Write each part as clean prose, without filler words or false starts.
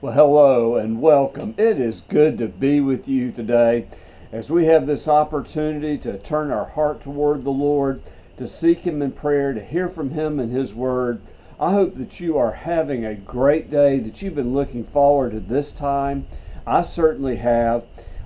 Well, hello and welcome. It is good to be with you today as we have this opportunity to turn our heart toward the Lord, to seek Him in prayer, to hear from Him in His Word. I hope that you are having a great day, that you've been looking forward to this time. I certainly have.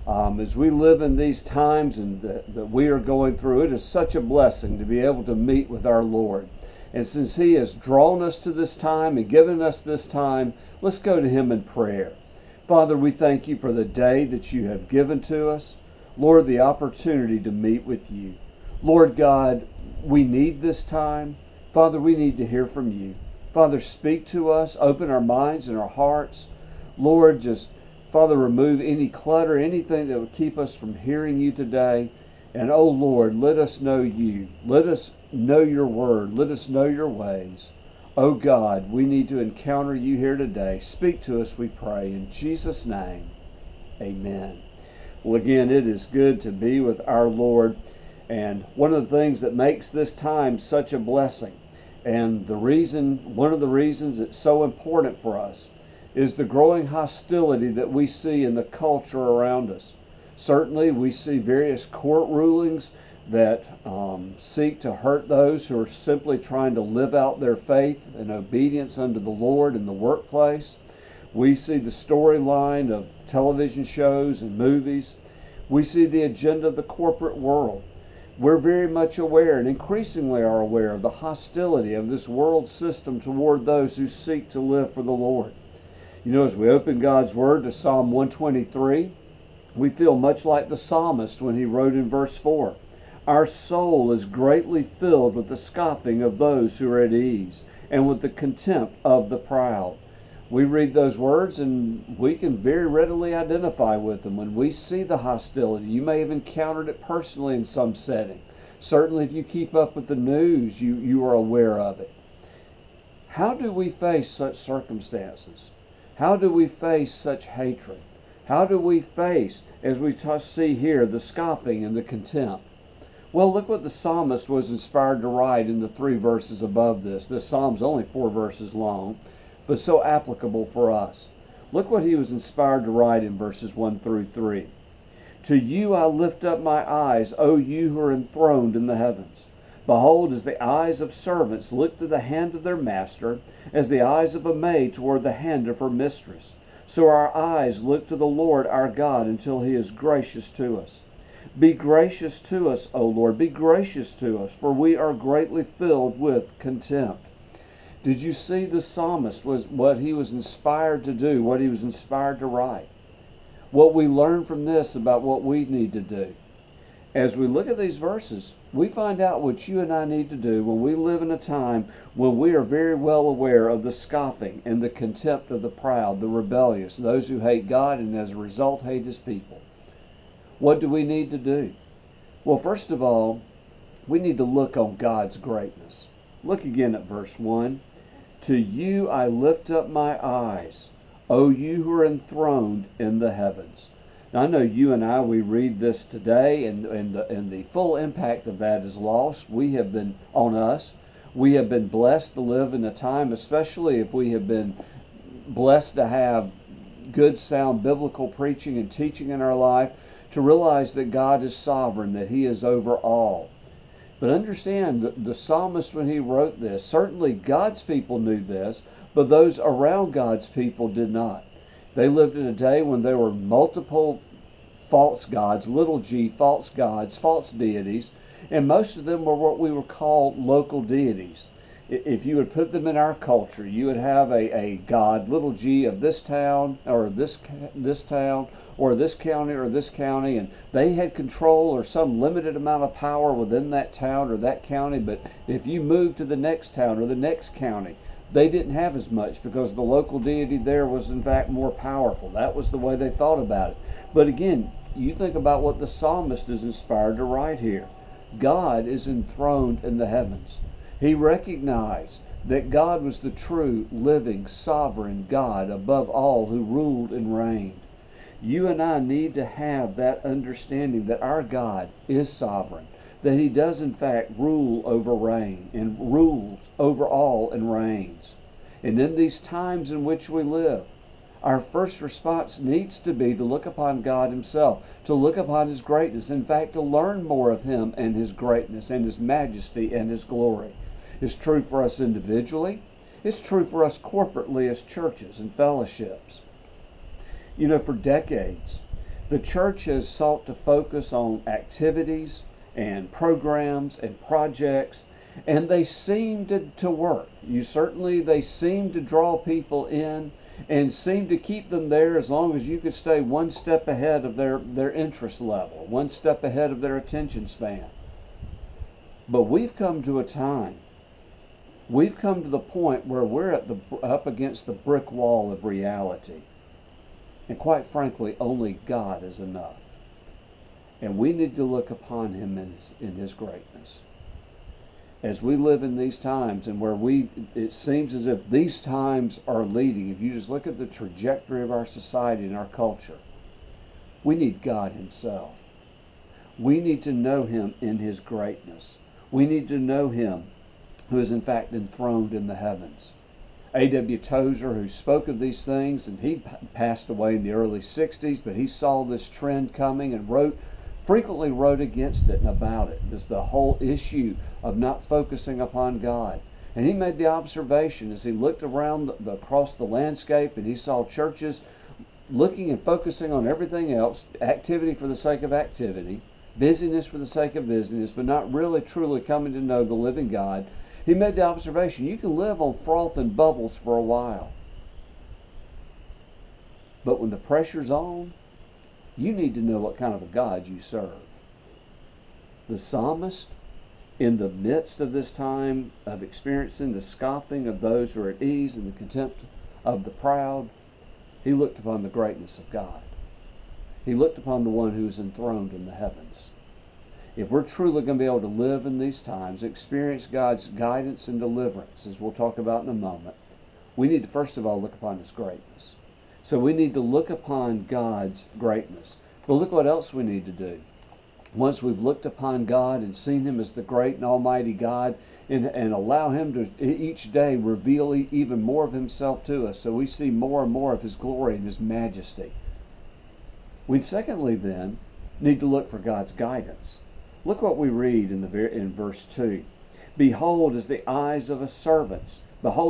As we live in these times and that we are going through, it is such a blessing to be able to meet with our Lord. And since He has drawn us to this time and given us this time, let's go to Him in prayer. Father, we thank You for the day that You have given to us. Lord, the opportunity to meet with You. Lord God, we need this time. Father, we need to hear from You. Father, speak to us. Open our minds and our hearts. Lord, Father, remove any clutter, anything that would keep us from hearing You today. And oh Lord, let us know You. Let us know Your Word. Let us know Your ways. Oh God, we need to encounter You here today. Speak to us, we pray. In Jesus' name, amen. Well, again, it is good to be with our Lord. And one of the things that makes this time such a blessing, and one of the reasons it's so important for us, is the growing hostility that we see in the culture around us. Certainly, we see various court rulings that seek to hurt those who are simply trying to live out their faith and obedience unto the Lord in the workplace. We see the storyline of television shows and movies. We see the agenda of the corporate world. We're very much aware and increasingly are aware of the hostility of this world system toward those who seek to live for the Lord. You know, as we open God's Word to Psalm 123, we feel much like the psalmist when he wrote in verse 4, "Our soul is greatly filled with the scoffing of those who are at ease, and with the contempt of the proud." We read those words and we can very readily identify with them when we see the hostility. You may have encountered it personally in some setting. Certainly if you keep up with the news, you are aware of it. How do we face such circumstances? How do we face such hatred? How do we face, as we see here, the scoffing and the contempt? Well, look what the psalmist was inspired to write in the 3 verses above this. This psalm's only 4 verses long, but so applicable for us. Look what he was inspired to write in verses 1 through 3. "To You I lift up my eyes, O You who are enthroned in the heavens. Behold, as the eyes of servants look to the hand of their master, as the eyes of a maid toward the hand of her mistress, so our eyes look to the Lord our God until He is gracious to us. Be gracious to us, O Lord, be gracious to us, for we are greatly filled with contempt." Did you see the psalmist was what he was inspired to do, what he was inspired to write? What we learn from this about what we need to do. As we look at these verses, we find out what you and I need to do when we live in a time when we are very well aware of the scoffing and the contempt of the proud, the rebellious, those who hate God and as a result hate His people. What do we need to do? Well, first of all, we need to look on God's greatness. Look again at verse 1. "To You I lift up my eyes, O You who are enthroned in the heavens." Now, I know you and I, we read this today, and the full impact of that is lost. We have been blessed to live in a time, especially if we have been blessed to have good, sound biblical preaching and teaching in our life, to realize that God is sovereign, that He is over all. But understand that the psalmist, when he wrote this, certainly God's people knew this, but those around God's people did not. They lived in a day when there were multiple false gods, little g, false gods, false deities, and most of them were what we would call local deities. If you would put them in our culture, you would have a god, little g, of this town, or this town, or this county, and they had control or some limited amount of power within that town or that county, but if you moved to the next town or the next county, they didn't have as much because the local deity there was in fact more powerful. That was the way they thought about it. But again, you think about what the psalmist is inspired to write here. God is enthroned in the heavens. He recognized that God was the true, living, sovereign God above all who ruled and reigned. You and I need to have that understanding that our God is sovereign, that He does in fact rule over reign and rules over all and reigns. And in these times in which we live, Our first response needs to be to look upon God Himself, to look upon His greatness, in fact, to learn more of Him and His greatness and His majesty and His glory. It's true for us individually. It's true for us corporately as churches and fellowships. You know, for decades, the church has sought to focus on activities and programs and projects, and they seem to work. They seem to draw people in and seem to keep them there as long as you could stay one step ahead of their interest level, one step ahead of their attention span. But we've come to the point where we're up against the brick wall of reality. And quite frankly, only God is enough. And we need to look upon Him in His greatness. As we live in these times, and where it seems as if these times are leading, if you just look at the trajectory of our society and our culture, we need God Himself. We need to know Him in His greatness. We need to know Him who is in fact enthroned in the heavens. A.W. Tozer, who spoke of these things, and he passed away in the early 60s, but he saw this trend coming and frequently wrote against it and about it. This the whole issue of not focusing upon God. And he made the observation as he looked around across the landscape, and he saw churches looking and focusing on everything else, activity for the sake of activity, busyness for the sake of busyness, but not really truly coming to know the living God. He made the observation, you can live on froth and bubbles for a while. But when the pressure's on, you need to know what kind of a God you serve. The psalmist, in the midst of this time of experiencing the scoffing of those who are at ease and the contempt of the proud, he looked upon the greatness of God. He looked upon the one who is enthroned in the heavens. If we're truly going to be able to live in these times, experience God's guidance and deliverance, as we'll talk about in a moment, we need to first of all look upon His greatness. So we need to look upon God's greatness. But look what else we need to do. Once we've looked upon God and seen Him as the great and almighty God, and allow Him to each day reveal even more of Himself to us, so we see more and more of His glory and His majesty. We secondly then need to look for God's guidance. Look what we read in verse 2. Behold, as the eyes of servants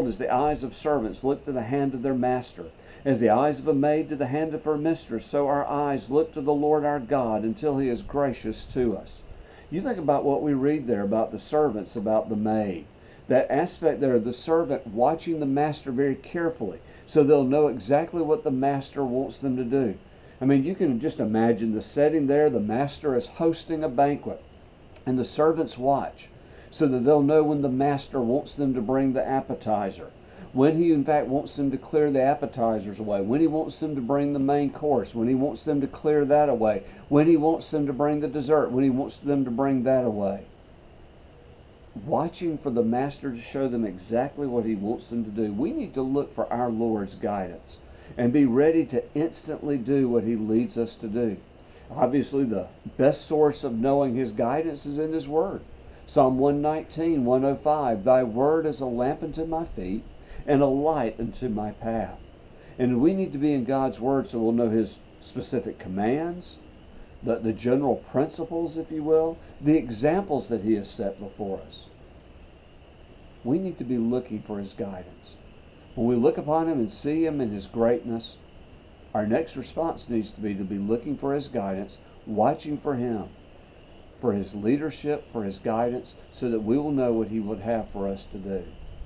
look to the hand of their master, as the eyes of a maid to the hand of her mistress, so our eyes look to the Lord our God until He is gracious to us. You think about what we read there about the servants, about the maid. That aspect there of the servant watching the master very carefully so they'll know exactly what the master wants them to do. I mean, you can just imagine the setting there. The master is hosting a banquet, and the servants watch so that they'll know when the master wants them to bring the appetizer, when he in fact wants them to clear the appetizers away, when he wants them to bring the main course, when he wants them to clear that away, when he wants them to bring the dessert, when he wants them to bring that away. Watching for the master to show them exactly what he wants them to do. We need to look for our Lord's guidance and be ready to instantly do what He leads us to do. Obviously, the best source of knowing His guidance is in His Word. Psalm 119, 105, Thy Word is a lamp unto my feet and a light unto my path. And we need to be in God's Word so we'll know His specific commands, the general principles, if you will, the examples that He has set before us. We need to be looking for His guidance. When we look upon Him and see Him in His greatness, our next response needs to be looking for His guidance, watching for Him, for His leadership, for His guidance, so that we will know what He would have for us to do.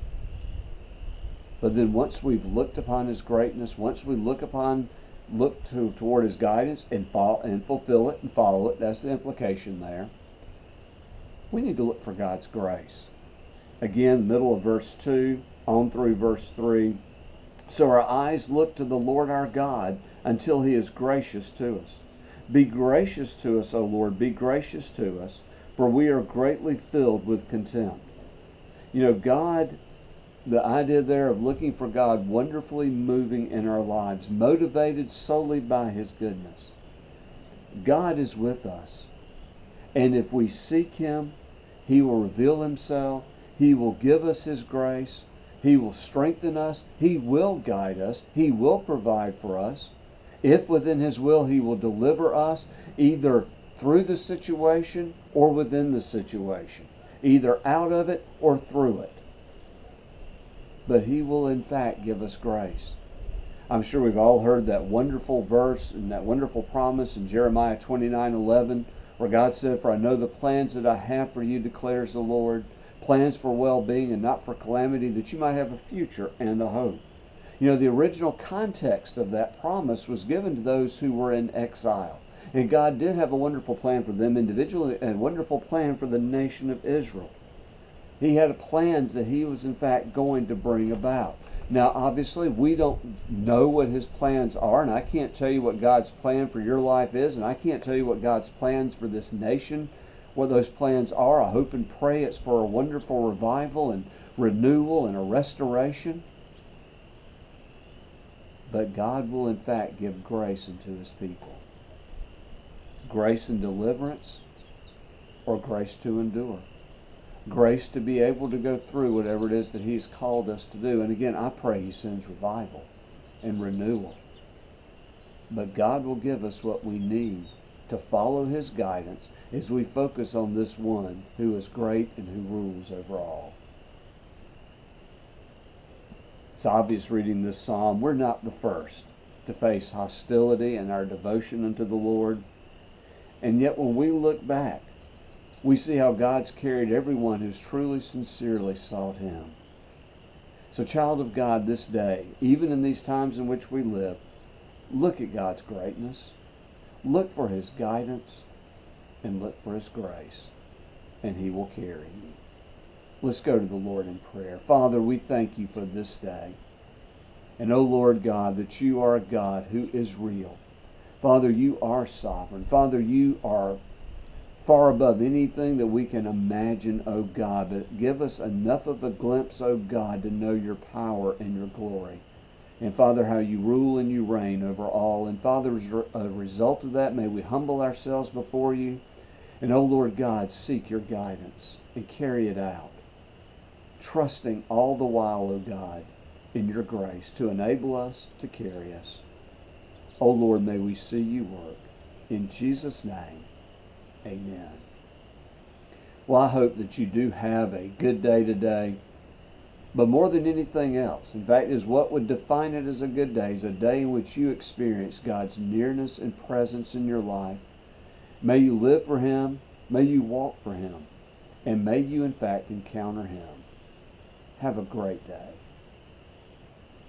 But then once we've looked upon His greatness, once we look toward His guidance and fulfill it and follow it, that's the implication there, we need to look for God's grace. Again, middle of verse 2, on through verse 3. So our eyes look to the Lord our God until He is gracious to us. Be gracious to us, O Lord, be gracious to us, for we are greatly filled with contempt. You know, God, the idea there of looking for God wonderfully moving in our lives, motivated solely by His goodness. God is with us. And if we seek Him, He will reveal Himself. He will give us His grace. He will strengthen us. He will guide us. He will provide for us. If within His will, He will deliver us either through the situation or within the situation, either out of it or through it. But He will in fact give us grace. I'm sure we've all heard that wonderful verse and that wonderful promise in Jeremiah 29:11, where God said, "For I know the plans that I have for you, declares the Lord, plans for well-being and not for calamity, that you might have a future and a hope." You know, the original context of that promise was given to those who were in exile. And God did have a wonderful plan for them individually and a wonderful plan for the nation of Israel. He had plans that He was in fact going to bring about. Now, obviously, we don't know what His plans are, and I can't tell you what God's plan for your life is, and I can't tell you what God's plans for this nation, what those plans are. I hope and pray it's for a wonderful revival and renewal and a restoration. But God will in fact give grace unto His people. Grace and deliverance, or grace to endure. Grace to be able to go through whatever it is that He's called us to do. And again, I pray He sends revival and renewal. But God will give us what we need to follow His guidance as we focus on this one who is great and who rules over all. It's obvious reading this psalm, we're not the first to face hostility in our devotion unto the Lord. And yet when we look back, we see how God's carried everyone who's truly, sincerely sought Him. So, child of God, this day, even in these times in which we live, look at God's greatness, look for His guidance, and look for His grace, and He will carry you. Let's go to the Lord in prayer. Father, we thank You for this day. And, O Lord God, that You are a God who is real. Father, You are sovereign. Father, You are far above anything that we can imagine, O God. But give us enough of a glimpse, O God, to know Your power and Your glory. And Father, how You rule and You reign over all. And Father, as a result of that, may we humble ourselves before You. And, O Lord God, seek Your guidance and carry it out. Trusting all the while, O God, in Your grace to enable us, to carry us. O Lord, may we see You work. In Jesus' name, amen. Well, I hope that you do have a good day today. But more than anything else, in fact, is what would define it as a good day, is a day in which you experience God's nearness and presence in your life. May you live for Him. May you walk for Him. And may you, in fact, encounter Him. Have a great day.